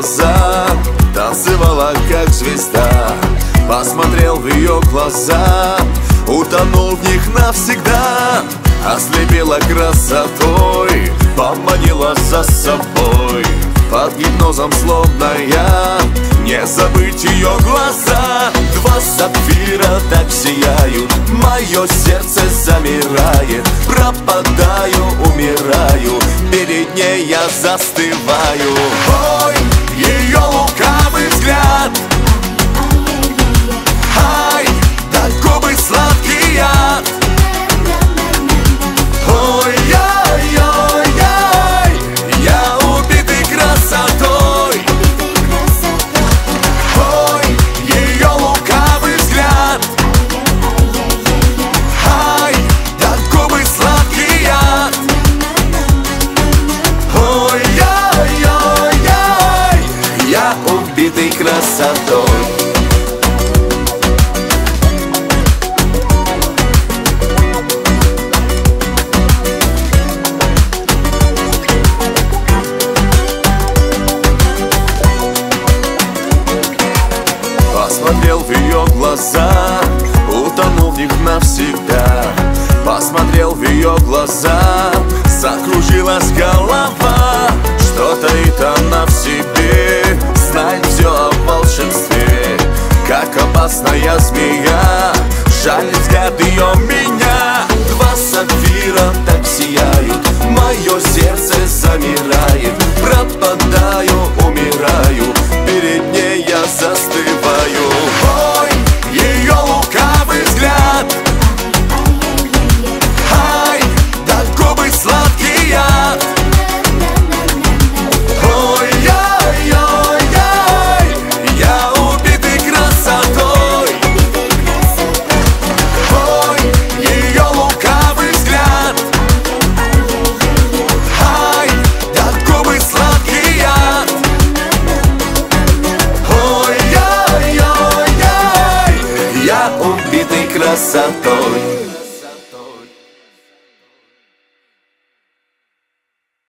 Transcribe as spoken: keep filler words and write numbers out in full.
глаза, танцевала как звезда. Посмотрел в ее глаза, утонул в них навсегда. Ослепила красотой, поманила за собой. Под гипнозом словно я, не забыть ее глаза. Два сапфира так сияют, мое сердце замирает. Пропадаю, умираю, перед ней я застываю. Ой, ее лукавый взгляд, ай, да губы сладкий яд. Ой-ой-ой-ой, я убитый красотой. Ой, ее лукавый взгляд, ай, да губы сладкий яд. Ой-ой-ой-ой, я убитый красотой. Посмотрел в ее глаза, утонул в них навсегда. Посмотрел в ее глаза, закружилась голова. Что таит она в себе, знает все о волшебстве. Как опасная змея, жалит взгляд ее меня. Два сапфира так сияют, мое сердце замирает. Пропадаю, умираю, перед ней я застываю. Ой, ее лукавый взгляд, ай, да губы сладкий яд. Ой-ой-ой-ой, я убитый красотой. Ой, ее лукавый взгляд, ай, да губы сладкий яд. Ой-ой-ой-ой, я убитый красотой.